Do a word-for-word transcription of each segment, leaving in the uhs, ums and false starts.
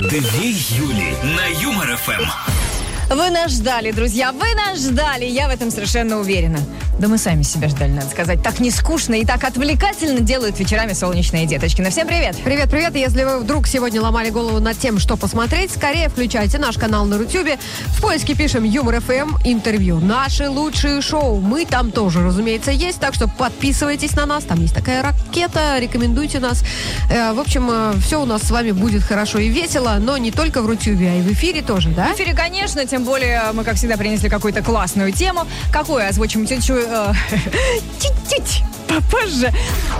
Две Юли на Юмор ФМ. Вы нас ждали, друзья, вы нас ждали, я в этом совершенно уверена. Да мы сами себя ждали, надо сказать. Так не скучно и так отвлекательно делают вечерами солнечные деточки. Ну, всем привет. Привет, привет. Если вы вдруг сегодня ломали голову над тем, что посмотреть, скорее включайте наш канал на Рутюбе. В поиске пишем Юмор ФМ интервью. Наши лучшие шоу. Мы там тоже, разумеется, есть. Так что подписывайтесь на нас. Там есть такая ракета. Рекомендуйте нас. Э, в общем, э, все у нас с вами будет хорошо и весело. Но не только в Рутюбе, а и в эфире тоже, да? В эфире, конечно. Тем более мы, как всегда, принесли какую-то классную тему. Какую озвучим тетю... Э, чуть-чуть попозже.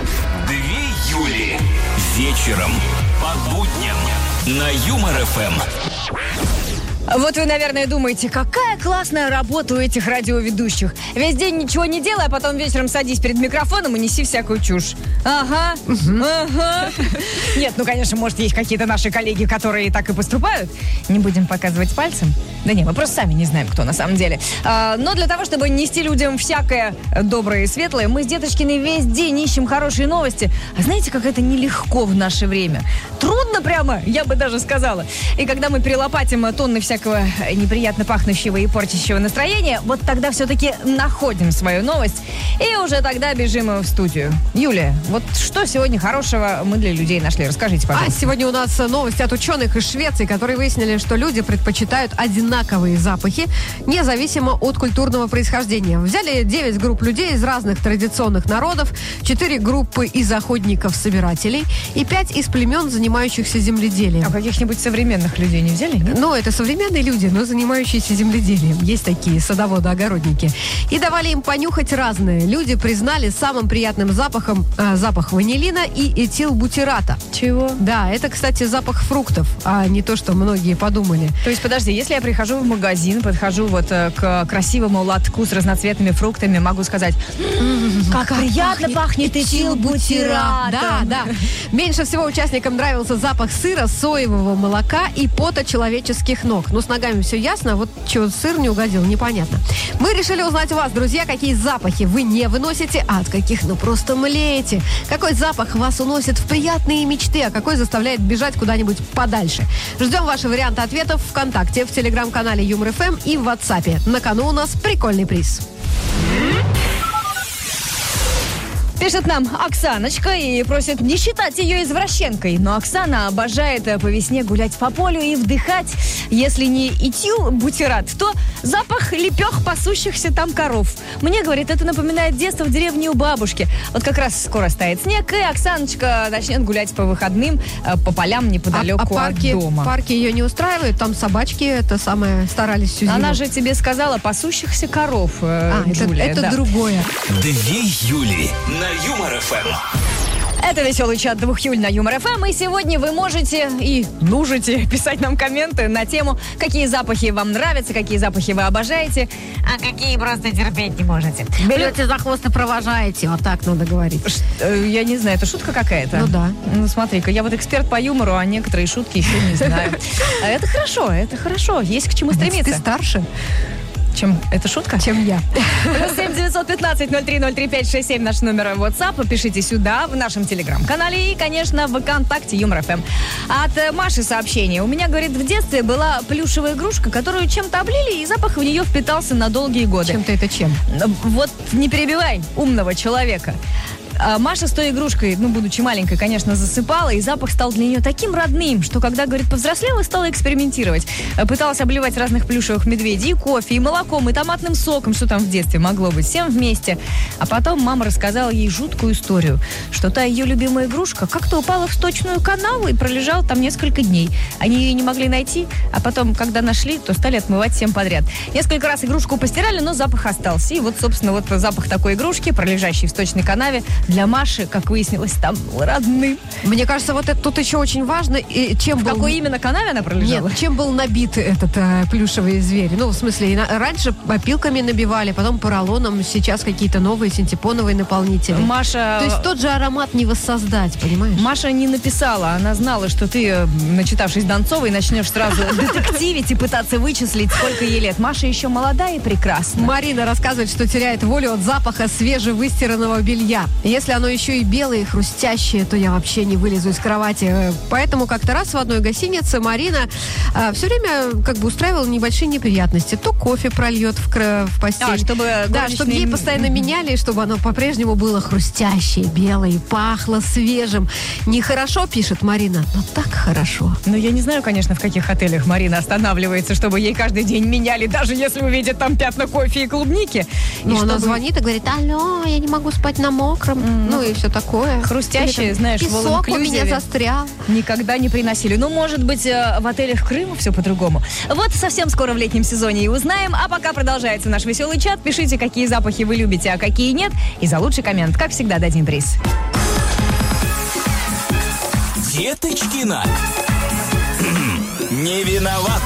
Две Юли. Вечером по будням на Юмор ФМ. Вот вы, наверное, думаете, какая классная работа у этих радиоведущих. Весь день ничего не делай, а потом вечером садись перед микрофоном и неси всякую чушь. Ага, угу. ага. Нет, ну, конечно, может, есть какие-то наши коллеги, которые так и поступают. Не будем показывать пальцем. Да не, мы просто сами не знаем, кто на самом деле. А, но для того, чтобы нести людям всякое доброе и светлое, мы с Деточкиной весь день ищем хорошие новости. А знаете, как это нелегко в наше время? Трудно прямо, я бы даже сказала. И когда мы перелопатим тонны всякого неприятно пахнущего и портящего настроения, вот тогда все-таки находим свою новость и уже тогда бежим в студию. Юлия, вот что сегодня хорошего мы для людей нашли? Расскажите, пожалуйста. А сегодня у нас новость от ученых из Швеции, которые выяснили, что люди предпочитают одинаковые запахи, независимо от культурного происхождения. Взяли девять групп людей из разных традиционных народов, четыре группы из охотников-собирателей и пять из племен, занимающихся земледелием. А каких-нибудь современных людей не взяли? Нет? Ну, это современные люди, но занимающиеся земледелием. Есть такие садоводы-огородники. И давали им понюхать разные. Люди признали самым приятным запахом э, запах ванилина и этилбутирата. Чего? Да, это, кстати, запах фруктов, а не то, что многие подумали. То есть, подожди, если я прихожу в магазин, подхожу вот э, к красивому лотку с разноцветными фруктами, могу сказать, как, как приятно пахнет этилбутират. Да, да. Меньше всего участникам нравился запах сыра, соевого молока и пота человеческих ног. Ну, с ногами все ясно, вот чего сыр не угодил, непонятно. Мы решили узнать у вас, друзья, какие запахи вы не выносите, а от каких, ну, просто млеете. Какой запах вас уносит в приятные мечты, а какой заставляет бежать куда-нибудь подальше. Ждем ваши варианты ответов в ВКонтакте, в Телеграм-канале Юмор ФМ и в WhatsApp. На кону у нас прикольный приз. Пишет нам Оксаночка и просит не считать ее извращенкой. Но Оксана обожает по весне гулять по полю и вдыхать, если не этилбутират, то запах лепех пасущихся там коров. Мне, говорит, это напоминает детство в деревне у бабушки. Вот как раз скоро стает снег, и Оксаночка начнет гулять по выходным по полям неподалеку а, а парки, от дома. Парки ее не устраивают? Там собачки это самое старались всю зиму. Она же тебе сказала пасущихся коров, а, Джулия. Это, это да. другое. Две Юли на Юмор ФМ. Это веселый чат двух Юль на Юмор ФМ. И сегодня вы можете и нужете писать нам комменты на тему, какие запахи вам нравятся, какие запахи вы обожаете, а какие просто терпеть не можете. Берете за хвост и провожаете. Вот так надо говорить. Ш- я не знаю, это шутка какая-то? Ну да. Ну смотри-ка, я вот эксперт по юмору, а некоторые шутки еще не знаю. Это хорошо, это хорошо. Есть к чему стремиться. Ты старше. Чем? Это шутка? Чем я. Плюс семь девятьсот пятнадцать ноль три ноль три пять шесть семь наш номер WhatsApp. Пишите сюда, в нашем телеграм-канале и, конечно, в ВКонтакте Юмор ФМ. От Маши сообщение. У меня, говорит, в детстве была плюшевая игрушка, которую чем-то облили, и запах в нее впитался на долгие годы. Чем-то это чем? Вот не перебивай умного человека. Маша с той игрушкой, ну, будучи маленькой, конечно, засыпала, и запах стал для нее таким родным, что когда, говорит, повзрослела, стала экспериментировать. Пыталась обливать разных плюшевых медведей и кофе, и молоком, и томатным соком, что там в детстве могло быть, всем вместе. А потом мама рассказала ей жуткую историю, что та ее любимая игрушка как-то упала в сточную канаву и пролежала там несколько дней. Они ее не могли найти, а потом, когда нашли, то стали отмывать всем подряд. Несколько раз игрушку постирали, но запах остался. И вот, собственно, вот запах такой игрушки, пролежащей в сточной канаве, для Маши, как выяснилось, там родным. Мне кажется, вот это тут еще очень важно. И чем в был... какой именно канаве она пролежала? Нет, чем был набит этот э, плюшевый зверь? Ну, в смысле, на... раньше опилками набивали, потом поролоном, сейчас какие-то новые синтепоновые наполнители. Маша... То есть тот же аромат не воссоздать, понимаешь? Маша не написала, она знала, что ты, начитавшись Донцовой, начнешь сразу детективить и пытаться вычислить, сколько ей лет. Маша еще молодая и прекрасна. Марина рассказывает, что теряет волю от запаха свежевыстиранного белья. Если оно еще и белое и хрустящее, то я вообще не вылезу из кровати. Поэтому как-то раз в одной гостинице Марина а, все время как бы устраивала небольшие неприятности. То кофе прольет в, кр- в постель. А, чтобы Да, чтобы ей постоянно меняли, чтобы оно по-прежнему было хрустящее, белое, пахло свежим. Нехорошо, пишет Марина, но так хорошо. Ну, я не знаю, конечно, в каких отелях Марина останавливается, чтобы ей каждый день меняли, даже если увидит там пятна кофе и клубники. Ну, и она чтобы... звонит и говорит: алло, я не могу спать на мокром. Mm-hmm. Ну, и все такое. Хрустящее, там, знаешь, песок в у меня застрял. Никогда не приносили. Ну, может быть, в отелях Крыма все по-другому. Вот совсем скоро в летнем сезоне и узнаем. А пока продолжается наш веселый чат. Пишите, какие запахи вы любите, а какие нет. И за лучший коммент, как всегда, дадим приз. Деточкина. Не виноват.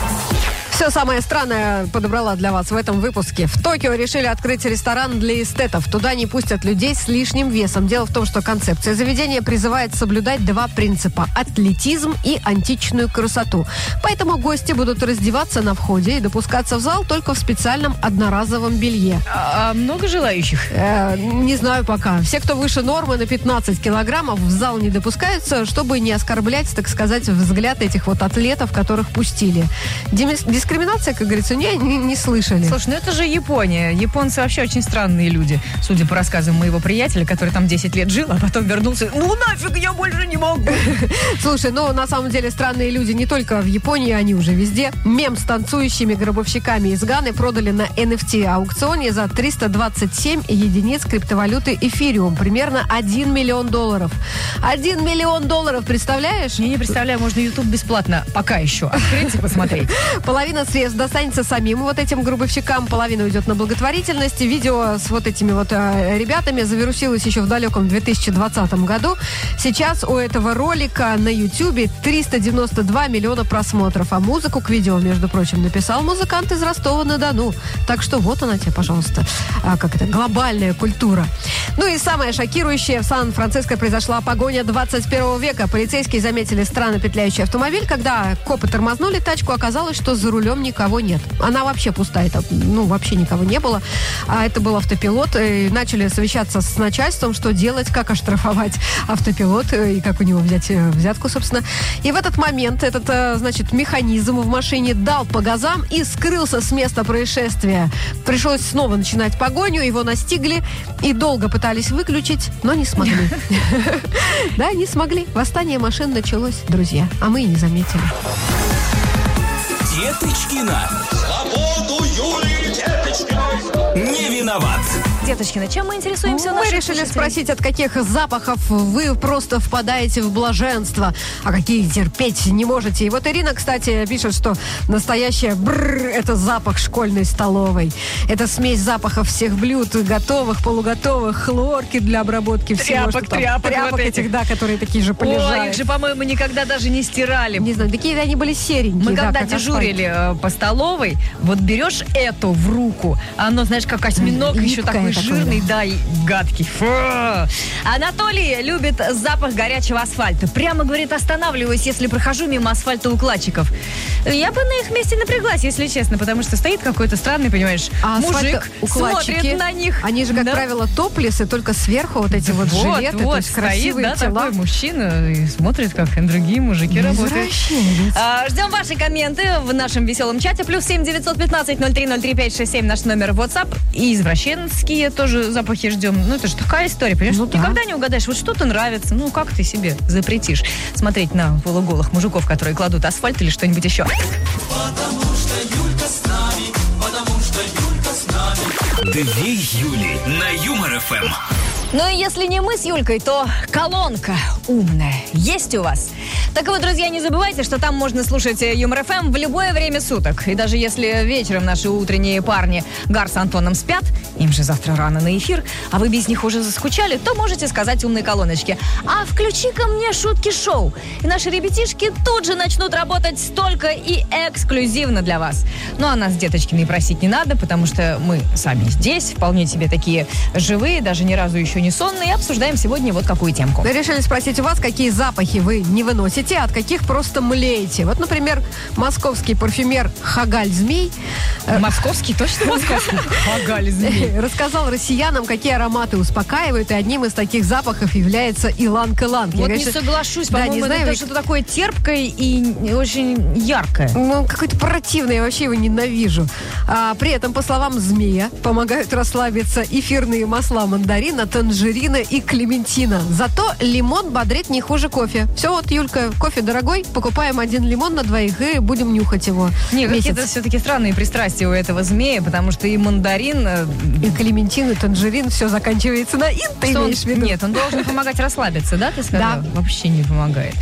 Все самое странное подобрала для вас в этом выпуске. В Токио решили открыть ресторан для эстетов. Туда не пустят людей с лишним весом. Дело в том, что концепция заведения призывает соблюдать два принципа – атлетизм и античную красоту. Поэтому гости будут раздеваться на входе и допускаться в зал только в специальном одноразовом белье. А, а много желающих? Э, не знаю пока. Все, кто выше нормы на пятнадцать килограммов, в зал не допускаются, чтобы не оскорблять, так сказать, взгляд этих вот атлетов, которых пустили. Демис- Дискриминация, как говорится, не, не, не слышали. Слушай, ну это же Япония. Японцы вообще очень странные люди. Судя по рассказам моего приятеля, который там десять лет жил, а потом вернулся. Ну нафиг, я больше не могу. Слушай, ну на самом деле странные люди не только в Японии, они уже везде. Мем с танцующими гробовщиками из Ганы продали на эн эф ти-аукционе за триста двадцать семь единиц криптовалюты эфириум. Примерно один миллион долларов. один миллион долларов, представляешь? Я не представляю, можно YouTube бесплатно пока еще открыть и посмотреть. Половина средств достанется самим вот этим гробовщикам, половина уйдет на благотворительность. Видео с вот этими вот э, ребятами завирусилось еще в далеком две тысячи двадцатом году. Сейчас у этого ролика на YouTube триста девяносто два миллиона просмотров. А музыку к видео, между прочим, написал музыкант из Ростова-на-Дону. Так что вот она тебе, пожалуйста, а, как это, глобальная культура. Ну и самое шокирующее, в Сан-Франциско произошла погоня двадцать первого века. Полицейские заметили странно петляющий автомобиль. Когда копы тормознули тачку, оказалось, что за рулем никого нет. Она вообще пустая, там, ну, вообще никого не было. А это был автопилот. И начали совещаться с начальством, что делать, как оштрафовать автопилот и как у него взять взятку, собственно. И в этот момент этот, значит, механизм в машине дал по газам и скрылся с места происшествия. Пришлось снова начинать погоню, его настигли и долго пытались выключить, но не смогли. Да, не смогли. Восстание машин началось, друзья, а мы и не заметили. Деточкина. Свободу Юлии Деточкиной. Не виноват. Деточкина, чем мы интересуемся? Мы решили спросить, от каких запахов вы просто впадаете в блаженство, а какие терпеть не можете. И вот Ирина, кстати, пишет, что настоящая бррр – это запах школьной столовой. Это смесь запахов всех блюд, готовых, полуготовых, хлорки для обработки всего. Тряпок, что тряпок, тряпок вот этих, этих. да, которые такие же полежали. Ой, их же, по-моему, никогда даже не стирали. Не знаю, такие они были серенькие. Мы да, когда как дежурили э, по столовой, вот берешь эту в руку, оно, знаешь, как осьминог, Липкое еще такой такое, жирный, да. да, и гадкий. Фу. Анатолий любит запах горячего асфальта. Прямо, говорит, останавливаюсь, если прохожу мимо асфальтоукладчиков. Я бы на их месте напряглась, если честно, потому что стоит какой-то странный, понимаешь, А мужик, смотрит на них. Они же, как Да. правило, топлесы, только сверху вот эти вот, Вот, жилеты, вот, то есть стоит, красивые да, тела. такой мужчина и смотрит, как другие мужики работают. Извращенец. А, ждем ваши комменты в нашем веселом чате. Плюс семь девятьсот пятнадцать ноль три ноль три пять шесть семь наш номер в WhatsApp. И извращенские тоже запахи ждем. Ну, это же такая история, понимаешь? Ну, Ты да. никогда не угадаешь, вот что-то нравится. Ну, как ты себе запретишь смотреть на полуголых мужиков, которые кладут асфальт или что-нибудь еще? Потому что Юлька с нами, потому что Юлька с нами. Две Юли на Юмор эф эм. Ну и если не мы с Юлькой, то колонка умная есть у вас? Так вот, друзья, не забывайте, что там можно слушать Юмор эф эм в любое время суток. И даже если вечером наши утренние парни Гар с Антоном спят, им же завтра рано на эфир, а вы без них уже заскучали, то можете сказать умной колоночке: а включи-ка мне шутки-шоу. И наши ребятишки тут же начнут работать столько и эксклюзивно для вас. Ну а нас, Деточкиной, просить не надо, потому что мы сами здесь, вполне себе такие живые, даже ни разу еще не сонные, и обсуждаем сегодня вот какую темку. Мы решили спросить у вас, какие запахи вы не выносите. и те, от каких просто млеете. Вот, например, московский парфюмер Хагаль Змей. Московский? Точно московский? Хагаль Змей. Рассказал россиянам, какие ароматы успокаивают, и одним из таких запахов является иланг-иланг. Вот не соглашусь, по-моему, это что-то такое терпкое и очень яркое. Ну, какой-то противный, я вообще его ненавижу. А, при этом, по словам Змея, помогают расслабиться эфирные масла мандарина, танжерина и клементина. Зато лимон бодрит не хуже кофе. Все, вот, Юлька, кофе дорогой, покупаем один лимон на двоих и будем нюхать его. Не, какие-то все-таки странные пристрастия у этого Змея, потому что и мандарин, и клементин, и танжерин, все заканчивается на ин, ты имеешь в виду? Нет, он должен помогать расслабиться, да, ты сказала? Да. Вообще не помогает.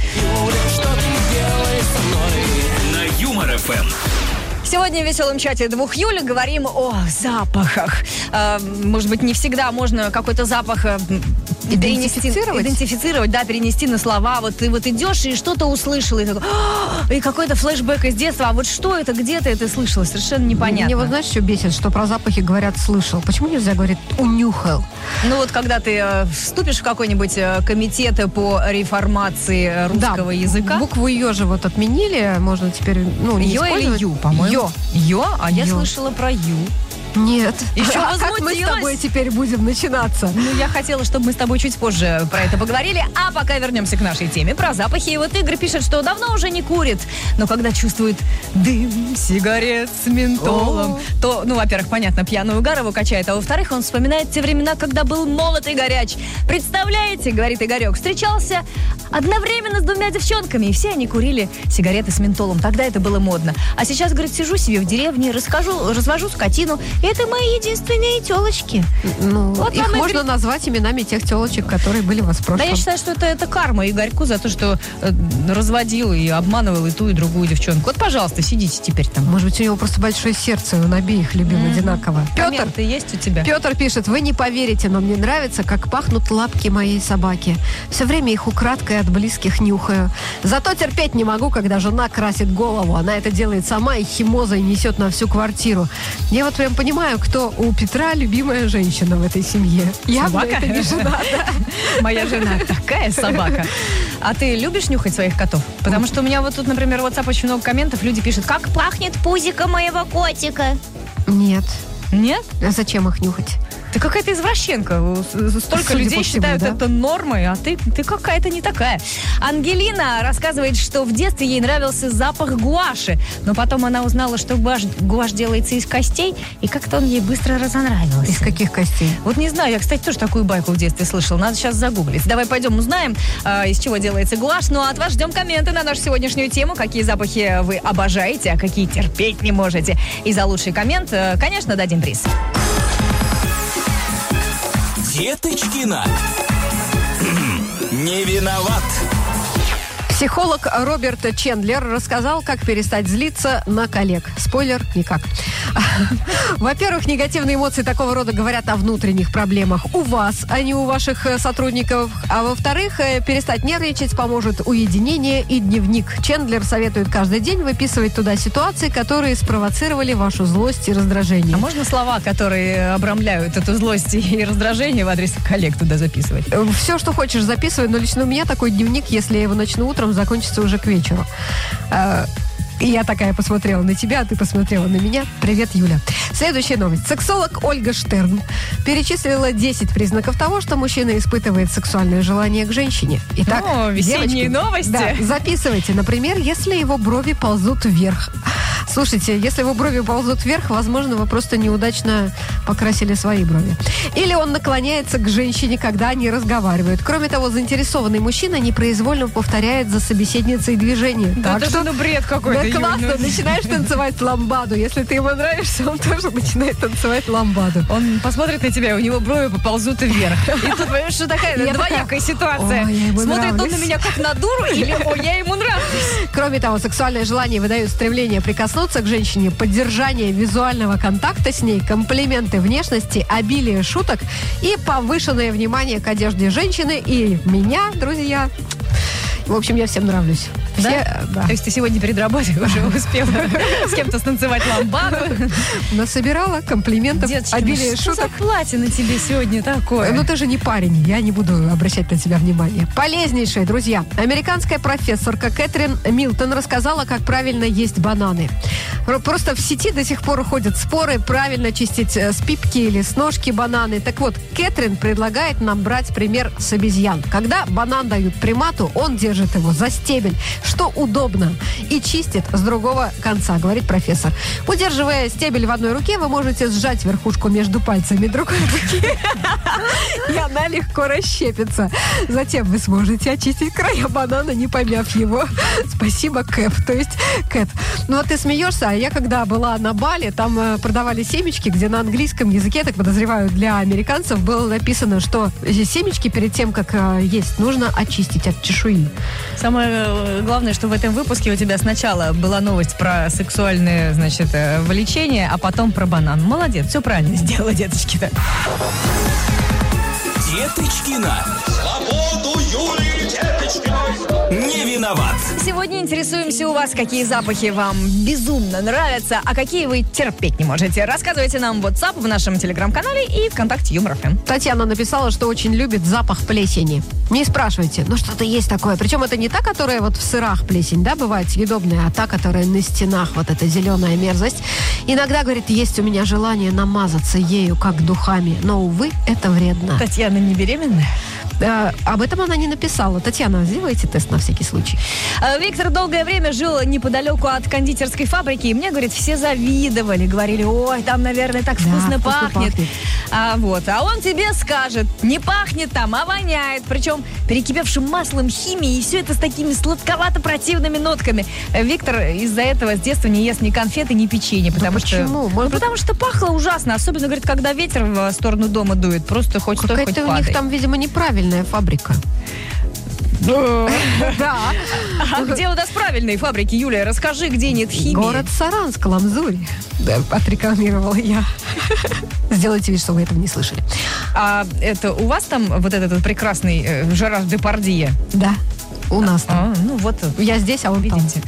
На Юмор эф эм. Сегодня в веселом чате двух Юли говорим о запахах. Э, может быть, не всегда можно какой-то запах э, идентифицировать? идентифицировать, да, перенести на слова. Вот ты вот идешь и что-то услышал, и, такой, и какой-то флешбэк из детства. А вот что это, где ты это слышала? Совершенно непонятно. Мне вот знаешь, что бесит? Что про запахи говорят «слышал». Почему нельзя говорить «унюхал»? Ну вот когда ты э, вступишь в какой-нибудь э, комитет по реформации русского да, языка. Букву «ё» же вот отменили, можно теперь, ну, не «Ё» использовать. или «ю», по-моему. «Ё». «Ё», а я «Ё». слышала про «ю». Нет. Еще а как мы с тобой теперь будем начинаться? Ну, я хотела, чтобы мы с тобой чуть позже про это поговорили. А пока вернемся к нашей теме про запахи. И вот Игорь пишет, что давно уже не курит, но когда чувствует дым сигарет с ментолом, О. то, ну, во-первых, понятно, пьяный угар его качает, а во-вторых, он вспоминает те времена, когда был молод и горяч. Представляете, говорит Игорек, встречался одновременно с двумя девчонками, и все они курили сигареты с ментолом. Тогда это было модно. А сейчас, говорит, сижу себе в деревне, расскажу, развожу скотину. Это мои единственные телочки. Ну, Вот их вам, можно Игорь... назвать именами тех телочек, которые были у вас в прошлом. Да, я считаю, что это, это карма Игорьку за то, что э, разводил и обманывал и ту, и другую девчонку. Вот, пожалуйста, сидите теперь там. Может быть, у него просто большое сердце, он обеих любил mm-hmm. одинаково. Петр, ты есть у тебя? Петр пишет, вы не поверите, но мне нравится, как пахнут лапки моей собаки. Все время их украдкой от близких нюхаю. Зато терпеть не могу, когда жена красит голову. Она это делает сама и химозой несет на всю квартиру. Я вот прям понимаю, кто у Петра любимая женщина в этой семье. Явно собака? Это не жена, да. Моя жена такая собака. А ты любишь нюхать своих котов? Потому что у меня вот тут, например, в WhatsApp очень много комментов. Люди пишут, как пахнет пузико моего котика. Нет. Нет? А зачем их нюхать? Ты какая-то извращенка. Столько Судя людей по всему, считают да? это нормой, а ты, ты какая-то не такая. Ангелина рассказывает, что в детстве ей нравился запах гуаши, но потом она узнала, что гуашь, гуашь делается из костей, и как-то он ей быстро разонравился. Из каких костей? Вот не знаю, я, кстати, тоже такую байку в детстве слышала. Надо сейчас загуглить. Давай пойдем узнаем, э, из чего делается гуашь. Ну а от вас ждем комменты на нашу сегодняшнюю тему. Какие запахи вы обожаете, а какие терпеть не можете. И за лучший коммент, э, конечно, дадим приз. Деточкина. Не виноват. Психолог Роберт Чендлер рассказал, как перестать злиться на коллег. Спойлер, никак. Во-первых, негативные эмоции такого рода говорят о внутренних проблемах у вас, а не у ваших сотрудников. А во-вторых, перестать нервничать поможет уединение и дневник. Чендлер советует каждый день выписывать туда ситуации, которые спровоцировали вашу злость и раздражение. А можно слова, которые обрамляют эту злость и раздражение в адрес коллег туда записывать? Все, что хочешь, записывай, но лично у меня такой дневник, если я его начну утром, закончится уже к вечеру. И я такая посмотрела на тебя, а ты посмотрела на меня. Привет, Юля. Следующая новость. Сексолог Ольга Штерн перечислила десять признаков того, что мужчина испытывает сексуальное желание к женщине. Итак, О, весенние девочки, новости. Да, записывайте. Например, если его брови ползут вверх. Слушайте, если его брови ползут вверх, возможно, вы просто неудачно покрасили свои брови. Или он наклоняется к женщине, когда они разговаривают. Кроме того, заинтересованный мужчина непроизвольно повторяет за собеседницей движение. Да так это что, же ну бред какой-то. да, классно, Юль, ну... начинаешь танцевать ламбаду. Если ты ему нравишься, он тоже начинает танцевать ламбаду. Он посмотрит на тебя, у него брови поползут вверх. И тут, понимаешь, что такая Я двоякая такая, ситуация. «Ой, я ему Смотрит он нравлюсь». на меня как на дуру, или «Ой, я ему нравлюсь». Кроме того, сексуальное желание выдает стремление прикоснуться к женщине, поддержание визуального контакта с ней, комплименты внешности, обилие шуток и повышенное внимание к одежде женщины и меня, друзья. В общем, я всем нравлюсь. Да? Все, да. То есть ты сегодня перед работой уже успела с кем-то станцевать ламбаду? Насобирала комплиментов, Деточка, обилие ну что шуток. за платье на тебе сегодня такое? Ну ты же не парень, я не буду обращать на тебя внимание. Полезнейшие, друзья. Американская профессорка Кэтрин Милтон рассказала, как правильно есть бананы. Просто в сети до сих пор ходят споры, правильно чистить с пипки или с ножки бананы. Так вот, Кэтрин предлагает нам брать пример с обезьян. Когда банан дают примату, он держит его за стебель, что удобно, и чистит с другого конца, говорит профессор. Удерживая стебель в одной руке, вы можете сжать верхушку между пальцами другой руки, и она легко расщепится. Затем вы сможете очистить края банана, не помяв его. Спасибо, Кэп. То есть, Кэт, ну вот ты смеешься, а я когда была на Бали, там э, продавали семечки, где на английском языке, так подозреваю, для американцев было написано, что семечки перед тем, как э, есть, нужно очистить от чешуи. Самое главное, что в этом выпуске у тебя сначала была новость про сексуальное, значит, э, влечение, а потом про банан. Молодец, все правильно сделала, деточки-то. Деточкина. Свободу Юлии Деточкиной. Не виноват. Сегодня интересуемся у вас, какие запахи вам безумно нравятся, а какие вы терпеть не можете. Рассказывайте нам в WhatsApp, в нашем телеграм-канале и ВКонтакте Юмор эф эм. Татьяна написала, что очень любит запах плесени. Не спрашивайте, но что-то есть такое. Причем это не та, которая вот в сырах плесень, да, бывает съедобная, а та, которая на стенах, вот эта зеленая мерзость. Иногда, говорит, есть у меня желание намазаться ею, как духами, но, увы, это вредно. Татьяна не беременная? А, об этом она не написала. Татьяна, сделайте тест на всякий случай. А, Виктор долгое время жил неподалеку от кондитерской фабрики, и мне, говорит, все завидовали, говорили, ой, там, наверное, так Да, вкусно, вкусно пахнет. пахнет. А, вот, а он тебе скажет, не пахнет там, а воняет, причем перекипевшим маслом, химией, и все это с такими сладковато-противными нотками. Виктор из-за этого с детства не ест ни конфеты, ни печенье, потому что... почему? Может Ну, быть- потому что пахло ужасно, особенно, говорит, когда ветер в сторону дома дует, просто хоть стой, хоть Какая-то у них падай. там, видимо, неправильная фабрика. Да. А где у нас правильные фабрики, Юлия? Расскажи, где нет химии. Город Саранск, Ламзурь. Да, отрекламировала я. Сделайте вид, что вы этого не слышали. А это у вас там вот этот вот прекрасный э, Жерар Депардье? Да, у нас там. А, ну вот, Я здесь, а он там. видите.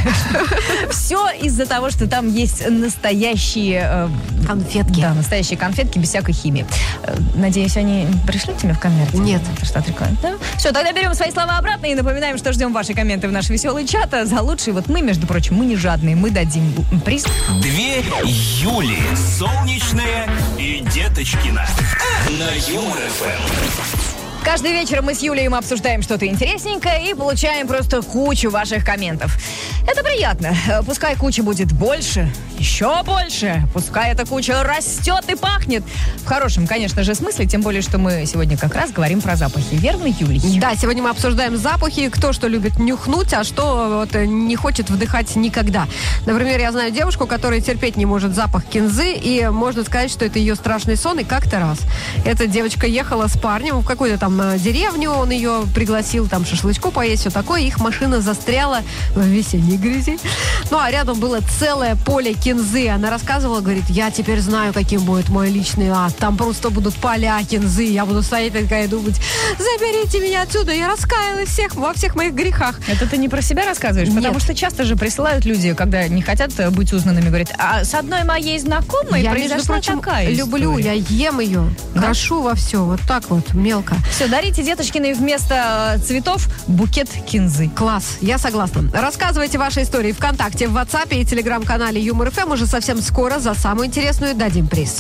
Все из-за того, что там есть настоящие... э, Конфетки. Да, настоящие конфетки без всякой химии. Э, Надеюсь, они пришли тебе в конверте? Нет. Это что, отрекламировать? Да? Все, тогда берем свои слова обратно и напоминаем, что ждем ваши комменты в наш веселый чат. А за лучший, вот мы, между прочим, мы не жадные, мы дадим приз. Две Юли. Солнечная и Деточкина. На Юмор эф эм. Каждый вечер мы с Юлей мы обсуждаем что-то интересненькое и получаем просто кучу ваших комментов. Это приятно. Пускай куча будет больше, еще больше. Пускай эта куча растет и пахнет. В хорошем, конечно же, смысле, тем более, что мы сегодня как раз говорим про запахи. Верно, Юлий? Да, сегодня мы обсуждаем запахи, кто что любит нюхнуть, а что вот не хочет вдыхать никогда. Например, я знаю девушку, которая терпеть не может запах кинзы, и можно сказать, что это ее страшный сон. И как-то раз эта девочка ехала с парнем в какую-то там э, деревню, он ее пригласил там шашлычку поесть, все такое, их машина застряла в весенней грязи. Ну, а рядом было целое поле кинзы. Она рассказывала, говорит, я теперь знаю, каким будет мой личный ад. Там просто будут поля кинзы. Я буду стоять такая и думать, заберите меня отсюда, я раскаялась всех, во всех моих грехах. Это ты не про себя рассказываешь? Нет. Потому что часто же присылают люди, когда не хотят э, быть узнанными, говорят, а с одной моей знакомой Я, между произошла прочим, такая люблю, история. я ем ее, Да? крошу во все, вот так вот, мелко. Все, дарите Деточкиной вместо э, цветов букет кинзы. Класс, я согласна. Рассказывайте ваши истории ВКонтакте, в WhatsApp и телеграм-канале Юмор эф эм. Уже совсем скоро за самую интересную дадим приз.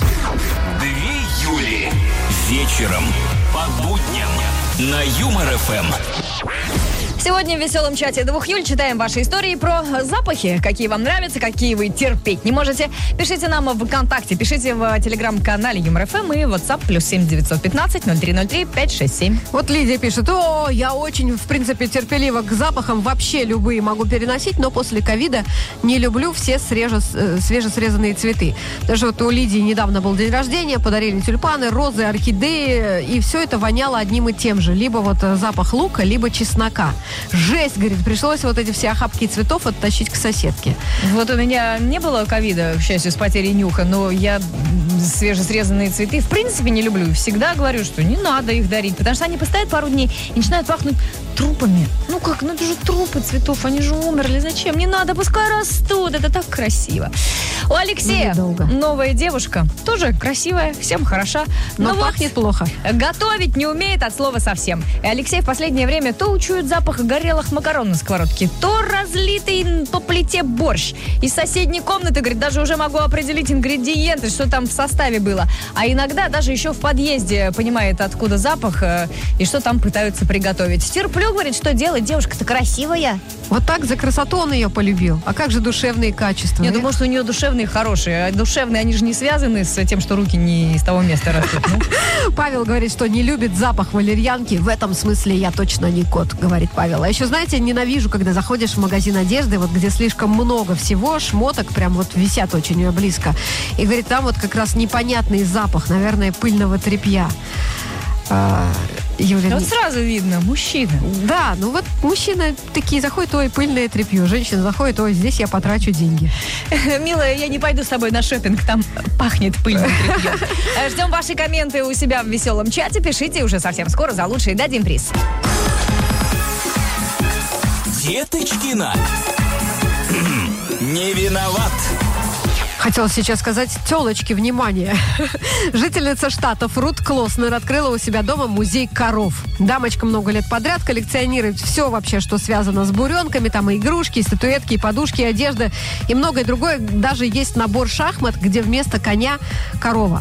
Две Юли. Вечером по будням на Юмор эф эм. Сегодня в веселом чате двух Юль читаем ваши истории про запахи. Какие вам нравятся, какие вы терпеть не можете. Пишите нам в ВКонтакте, пишите в телеграм-канале Юмор эф эм и WhatsApp плюс семь девятьсот пятнадцать ноль три ноль три пять шесть семь. Вот Лидия пишет, о, я очень, в принципе, терпелива к запахам, вообще любые могу переносить, но после ковида не люблю все свеже, э, свежесрезанные цветы. Даже вот у Лидии недавно был день рождения, подарили тюльпаны, розы, орхидеи, и все это воняло одним и тем же. Либо вот э, запах лука, либо чеснока. Жесть, говорит, пришлось вот эти все охапки цветов оттащить к соседке. Вот у меня не было ковида, к счастью, с потерей нюха, но я свежесрезанные цветы в принципе не люблю. Всегда говорю, что не надо их дарить, потому что они постоят пару дней и начинают пахнуть трупами. Ну как, ну это же трупы цветов, они же умерли. Зачем? Не надо, пускай растут. Это так красиво. У Алексея новая девушка, тоже красивая, всем хороша, но, но пахнет вот плохо. Готовить не умеет от слова совсем. И Алексей в последнее время то учует запах горелых макарон на сковородке, то разлитый по плите борщ. Из соседней комнаты, говорит, даже уже могу определить ингредиенты, что там в составе было. А иногда даже еще в подъезде понимает, откуда запах э, и что там пытаются приготовить. Терплю, говорит, что делать? Девушка-то красивая. Вот так за красоту он ее полюбил. А как же душевные качества? Я думаю, что у нее душевные хорошие. А душевные, они же не связаны с тем, что руки не из того места растут. Ну. Павел говорит, что не любит запах валерьянки. В этом смысле я точно не кот, говорит Павел. А еще, знаете, ненавижу, когда заходишь в магазин одежды, вот где слишком много всего, шмоток прям вот висят очень близко. И говорит, там вот как раз непонятный запах, наверное, пыльного тряпья. А, Юля, вот сразу видно, мужчина. Да, ну вот мужчины такие заходят, ой, пыльное тряпье. Женщина заходит, ой, здесь я потрачу деньги. Милая, я не пойду с тобой на шопинг, там пахнет пыльным тряпьем. Ждем ваши комменты у себя в веселом чате. Пишите уже совсем скоро, за лучший дадим приз. Деточкина. Не виноват. Хотела сейчас сказать, телочки, внимание. Жительница штатов Рут Клоснер открыла у себя дома музей коров. Дамочка много лет подряд коллекционирует все вообще, что связано с буренками. Там и игрушки, и статуэтки, и подушки, и одежда, и многое другое. Даже есть набор шахмат, где вместо коня корова.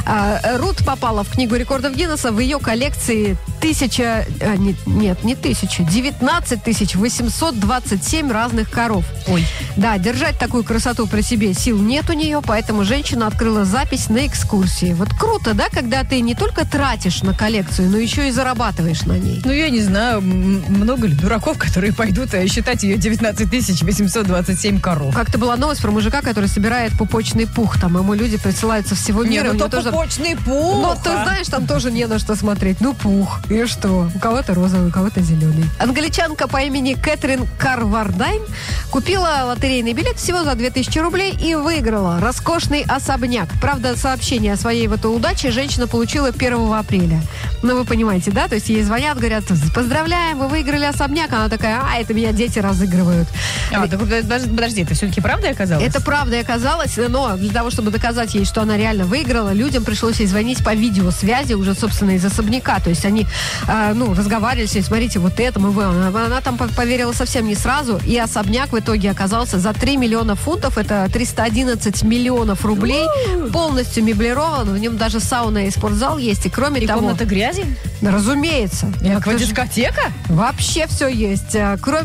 А, Рут попала в книгу рекордов Гиннесса. В ее коллекции тысяча... А, не, нет, не тысяча. девятнадцать тысяч восемьсот двадцать семь разных коров. Ой. Да, держать такую красоту при себе сил нет у нее, поэтому женщина открыла запись на экскурсии. Вот круто, да, когда ты не только тратишь на коллекцию, но еще и зарабатываешь на ней. Ну, я не знаю, много ли дураков, которые пойдут считать ее девятнадцать тысяч восемьсот двадцать семь коров. Как-то была новость про мужика, который собирает пупочный пух. Там ему люди присылают со всего мира. Не, ну то пупочный пух. Ну, ты знаешь, там тоже не на что смотреть. Ну, пух. И что? У кого-то розовый, у кого-то зеленый. Англичанка по имени Кэтрин Карвардайн купила лотерейный билет всего за две тысячи рублей и выиграла роскошный особняк. Правда, сообщение о своей вот удаче женщина получила первого апреля. Ну, вы понимаете, да? То есть ей звонят, говорят, поздравляем, вы выиграли особняк. Она такая, а, это меня дети разыгрывают. А, так, подожди, это все-таки правда оказалось? Это правда оказалось, но для того, чтобы доказать ей, что она реально выиграла, людям пришлось ей звонить по видеосвязи уже, собственно, из особняка. То есть они, э, ну, разговаривали с ней, смотрите, вот это мы вы. Она, она там поверила совсем не сразу, и особняк в итоге оказался за три миллиона фунтов, это триста одиннадцать миллионов рублей, полностью меблирован, в нем даже сауна и спортзал есть, и кроме и того... комната грязи? Разумеется. Аквадискотека? Вообще все есть.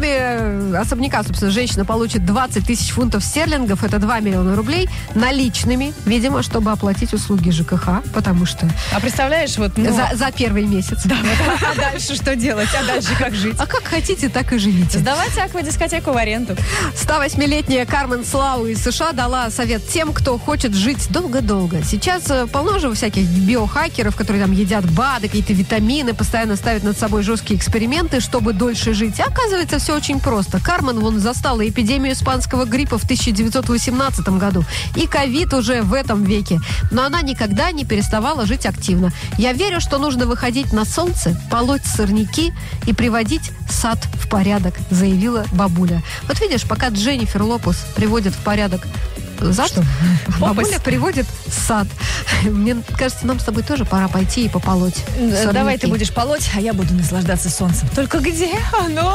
Кроме особняка, собственно, женщина получит двадцать тысяч фунтов стерлингов, это два миллиона рублей, наличными, видимо, чтобы оплатить услуги ЖКХ, потому что... А представляешь, вот... Ну... За, за первый месяц. Да, а дальше что делать? А дальше как жить? А как хотите, так и живите. Сдавайте аквадискотеку в аренду. сто восьмилетняя Кармен Слау из США дала совет тем, кто хочет жить долго-долго. Сейчас полно же всяких биохакеров, которые там едят БАДы, какие-то витамины, постоянно ставят над собой жесткие эксперименты, чтобы дольше жить. А оказывается, все очень просто. Кармен вон застала эпидемию испанского гриппа в тысяча девятьсот восемнадцатом году. И ковид уже в этом веке. Но она никогда не переставала жить активно. Я верю, что нужно выходить на солнце, полоть сорняки и приводить сад в порядок, заявила бабуля. Вот видишь, пока Дженнифер Лопес приводит в порядок зад, что? Бабуля приводит сад. Мне кажется, нам с тобой тоже пора пойти и пополоть сорняки. Давай ты будешь полоть, а я буду наслаждаться солнцем. Только где оно?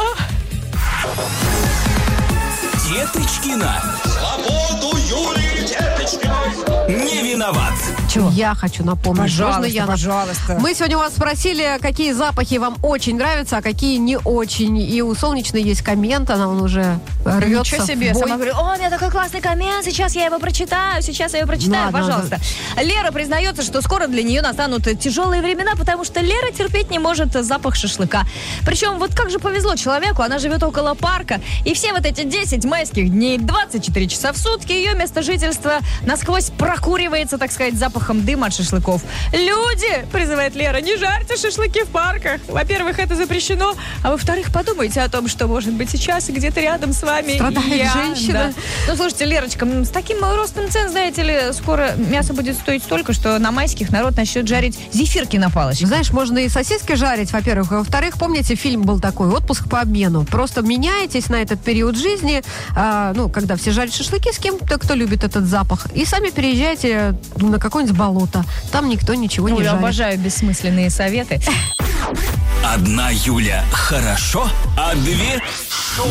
Деточкина. Свободу Юлии Деточкиной. Не виноват. Чего? Я хочу напомнить. Пожалуйста, Можно я... пожалуйста. Мы сегодня у вас спросили, какие запахи вам очень нравятся, а какие не очень. И у Солнечной есть коммент, она он уже рвется. Ничего себе, в бой. сама говорю, о, у меня такой классный коммент, сейчас я его прочитаю, сейчас я его прочитаю, Ладно, пожалуйста. Да. Лера признается, что скоро для нее настанут тяжелые времена, потому что Лера терпеть не может запах шашлыка. Причем вот как же повезло человеку, она живет около парка, и все вот эти десять майских дней, двадцать четыре часа в сутки, ее место жительства насквозь прокуривается наслаждаться, так сказать, запахом дыма от шашлыков. Люди, призывает Лера, не жарьте шашлыки в парках. Во-первых, это запрещено, а во-вторых, подумайте о том, что, может быть, сейчас где-то рядом с вами страдает я. женщина. Да. Ну, слушайте, Лерочка, с таким ростом цен, знаете ли, скоро мясо будет стоить столько, что на майских народ начнет жарить зефирки на палочках. Знаешь, можно и сосиски жарить, во-первых. А во-вторых, помните, фильм был такой «Отпуск по обмену». Просто меняетесь на этот период жизни, а, ну, когда все жарят шашлыки с кем-то, кто любит этот запах, и сами переезжаете на какое-нибудь болото. Там никто ничего ну, не я жарит. обожаю бессмысленные советы. Одна Юля хорошо, а две шоу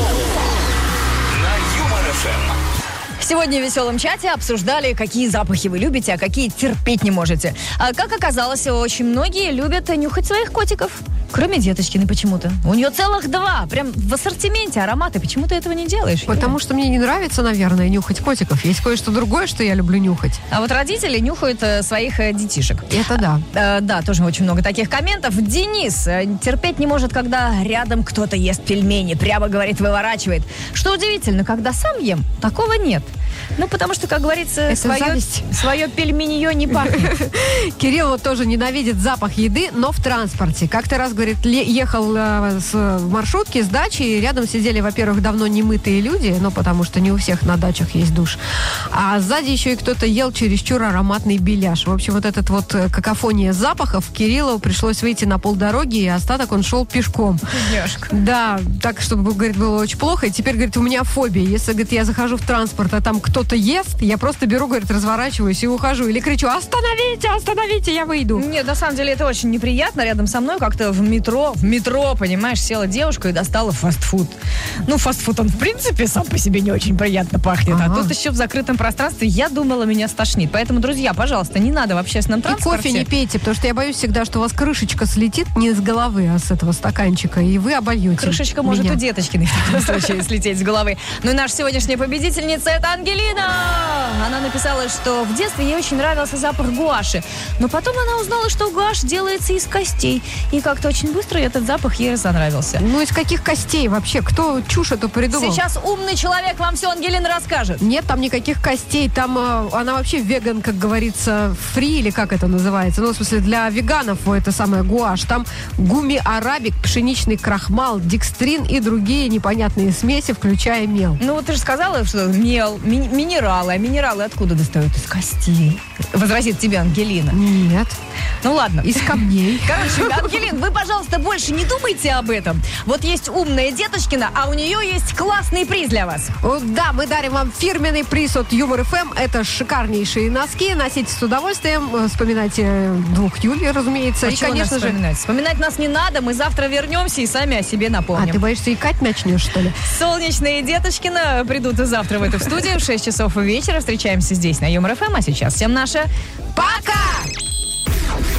на Юмор эф эм. Сегодня в веселом чате обсуждали, какие запахи вы любите, а какие терпеть не можете. А как оказалось, очень многие любят нюхать своих котиков. Кроме Деточкины почему-то. У нее целых два. Прям в ассортименте ароматы. Почему ты этого не делаешь? Потому что мне не нравится, наверное, нюхать котиков. Есть кое-что другое, что я люблю нюхать. А вот родители нюхают э, своих э, детишек. Это да. Э, да, тоже очень много таких комментов. Денис э, терпеть не может, когда рядом кто-то ест пельмени. Прямо, говорит, выворачивает. Что удивительно, когда сам ем, такого нет. Ну, потому что, как говорится, свое, свое пельменье не пахнет. Кирилл вот тоже ненавидит запах еды, но в транспорте. Как-то раз, говорит, ехал э, с, в маршрутке с дачи, и рядом сидели, во-первых, давно немытые люди, ну, потому что не у всех на дачах есть душ. А сзади еще и кто-то ел чересчур ароматный беляш. В общем, вот этот вот какофония запахов, Кириллу пришлось выйти на полдороги, и остаток он шел пешком. Бедняжка. Да, так, чтобы, говорит, было очень плохо. И теперь, говорит, у меня фобия. Если, говорит, я захожу в транспорт, а там кто-то ест, я просто беру, говорит, разворачиваюсь и ухожу. Или кричу: остановите, остановите, я выйду. Нет, на самом деле это очень неприятно. Рядом со мной как-то в метро, в метро, понимаешь, села девушка и достала фастфуд. Ну, фастфуд, он, в принципе, сам по себе не очень приятно пахнет. Ага. А тут еще в закрытом пространстве, я думала, меня стошнит. Поэтому, друзья, пожалуйста, не надо в общественном транспорте. И кофе не пейте, потому что я боюсь всегда, что у вас крышечка слетит не с головы, а с этого стаканчика, и вы обольете Крышечка меня. может у Деточкиной в таком случае слететь с головы. Ну и наша сегодняшняя победительница — это Ангелина. Она написала, что в детстве ей очень нравился запах гуаши. Но потом она узнала, что гуашь делается из костей. И как-то очень быстро этот запах ей разонравился. Ну, из каких костей вообще? Кто чушь эту придумал? Сейчас умный человек вам все, Ангелина, расскажет. Нет, там никаких костей. Там э, она вообще веган, как говорится, фри, или как это называется. Ну, в смысле, для веганов это самое гуашь. Там гуми-арабик, пшеничный крахмал, декстрин и другие непонятные смеси, включая мел. Ну, вот ты же сказала, что мел, ми- минералы. А минералы откуда достают? Из костей. Возразит тебе Ангелина. Нет. Ну, ладно. Из камней. Короче, Ангелин, вы, пожалуйста, больше не думайте об этом. Вот есть умная Деточкина, а у нее есть классный приз для вас. О, да, мы дарим вам фирменный приз от Юмор эф эм. Это шикарнейшие носки. Носите с удовольствием. Вспоминайте двух Юль, разумеется. А и, чего конечно нас же... вспоминать? Вспоминать нас не надо. Мы завтра вернемся и сами о себе напомним. А, ты боишься икать начнешь, что ли? Солнечные Деточкина придут завтра в эту студию в шесть часов вечера. Встречаемся здесь на Юмор эф эм. А сейчас всем наше пока!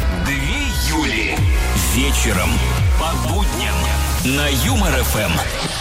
Две Юли. Вечером по будням на Юмор эф эм.